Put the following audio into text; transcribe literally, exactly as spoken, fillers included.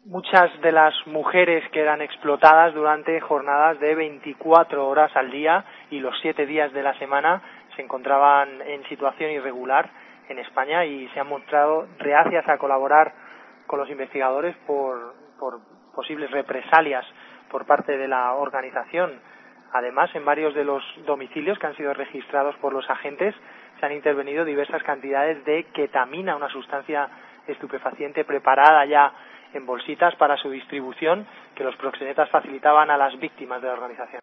muchas de las mujeres que eran explotadas durante jornadas de veinticuatro horas al día y los siete días de la semana se encontraban en situación irregular en España y se han mostrado reacias a colaborar con los investigadores por, por posibles represalias por parte de la organización. Además, en varios de los domicilios que han sido registrados por los agentes se han intervenido diversas cantidades de ketamina, una sustancia estupefaciente preparada ya en bolsitas para su distribución que los proxenetas facilitaban a las víctimas de la organización.